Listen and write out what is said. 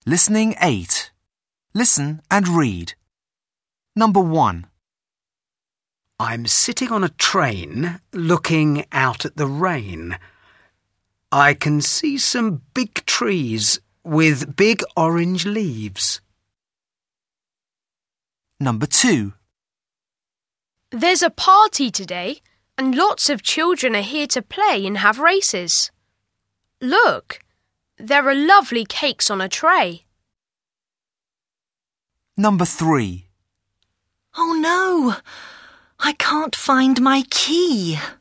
Listening 8. Listen and read. Number 1. I'm sitting on a train looking out at the rain. I can see some big trees with big orange leaves. Number 2. There's a party today and lots of children are here to play and have races. Look, there are lovely cakes on a tray. Number 3. Oh no, I can't find my key.